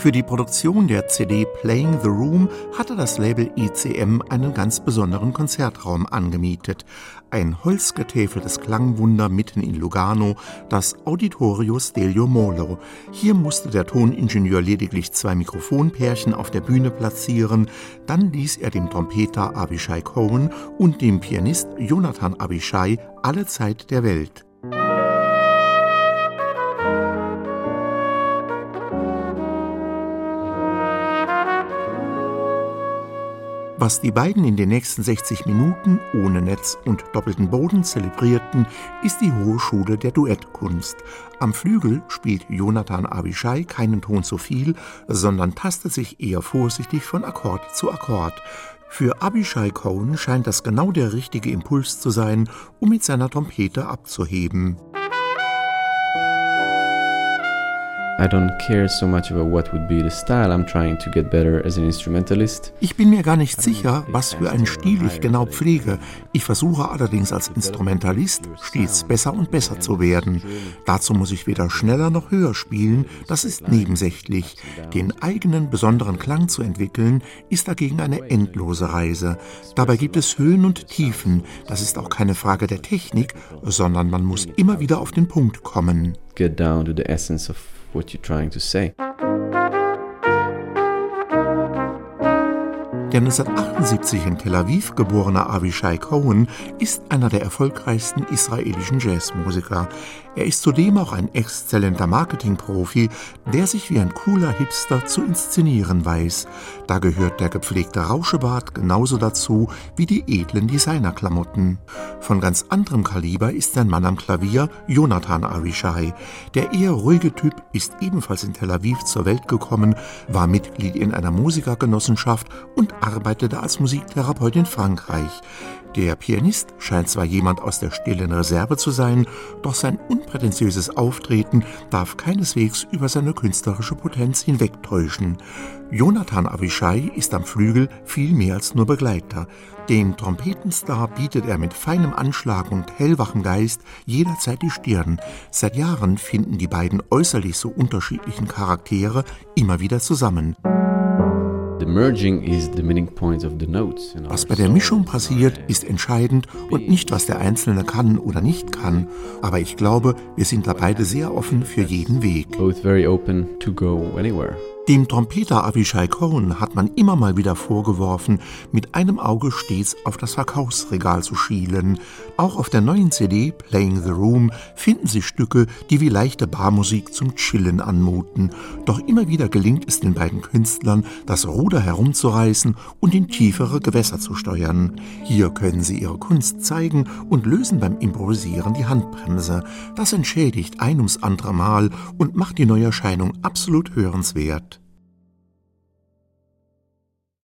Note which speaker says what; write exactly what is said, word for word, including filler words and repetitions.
Speaker 1: Für die Produktion der C D Playing the Room hatte das Label I C M einen ganz besonderen Konzertraum angemietet. Ein holzgetäfeltes Klangwunder mitten in Lugano, das Auditorio Stelio Molo. Hier musste der Toningenieur lediglich zwei Mikrofonpärchen auf der Bühne platzieren. Dann ließ er dem Trompeter Avishai Cohen und dem Pianist Jonathan Avishai alle Zeit der Welt. Was die beiden in den nächsten sechzig Minuten ohne Netz und doppelten Boden zelebrierten, ist die hohe Schule der Duettkunst. Am Flügel spielt Jonathan Avishai keinen Ton zu viel, sondern tastet sich eher vorsichtig von Akkord zu Akkord. Für Avishai Cohen scheint das genau der richtige Impuls zu sein, um mit seiner Trompete abzuheben.
Speaker 2: I don't care so much about what would be the style. I'm trying to get better as an instrumentalist.
Speaker 1: Ich bin mir gar nicht sicher, was für einen Stil ich genau pflege. Ich versuche allerdings als Instrumentalist stets besser und besser zu werden. Dazu muss ich weder schneller noch höher spielen, das ist nebensächlich. Den eigenen besonderen Klang zu entwickeln, ist dagegen eine endlose Reise. Dabei gibt es Höhen und Tiefen. Das ist auch keine Frage der Technik, sondern man muss immer wieder auf den Punkt kommen.
Speaker 2: Get down to the essence of what you're trying to say.
Speaker 1: Der neunzehnhundertachtundsiebzig in Tel Aviv geborene Avishai Cohen ist einer der erfolgreichsten israelischen Jazzmusiker. Er ist zudem auch ein exzellenter Marketingprofi, der sich wie ein cooler Hipster zu inszenieren weiß. Da gehört der gepflegte Rauschebart genauso dazu wie die edlen Designerklamotten. Von ganz anderem Kaliber ist sein Mann am Klavier, Jonathan Avishai. Der eher ruhige Typ ist ebenfalls in Tel Aviv zur Welt gekommen, war Mitglied in einer Musikergenossenschaft und arbeitete als Musiktherapeut in Frankreich. Der Pianist scheint zwar jemand aus der stillen Reserve zu sein, doch sein unprätentiöses Auftreten darf keineswegs über seine künstlerische Potenz hinwegtäuschen. Jonathan Avishai ist am Flügel viel mehr als nur Begleiter. Dem Trompetenstar bietet er mit feinem Anschlag und hellwachem Geist jederzeit die Stirn. Seit Jahren finden die beiden äußerlich so unterschiedlichen Charaktere immer wieder zusammen. Was bei der Mischung passiert, ist entscheidend und nicht, was der Einzelne kann oder nicht kann. Aber ich glaube, wir sind da beide sehr offen für jeden Weg.
Speaker 2: Both very open to go anywhere.
Speaker 1: Dem Trompeter Avishai Cohen hat man immer mal wieder vorgeworfen, mit einem Auge stets auf das Verkaufsregal zu schielen. Auch auf der neuen C D Playing the Room finden sich Stücke, die wie leichte Barmusik zum Chillen anmuten. Doch immer wieder gelingt es den beiden Künstlern, das Ruder herumzureißen und in tiefere Gewässer zu steuern. Hier können sie ihre Kunst zeigen und lösen beim Improvisieren die Handbremse. Das entschädigt ein ums andere Mal und macht die Neuerscheinung absolut hörenswert.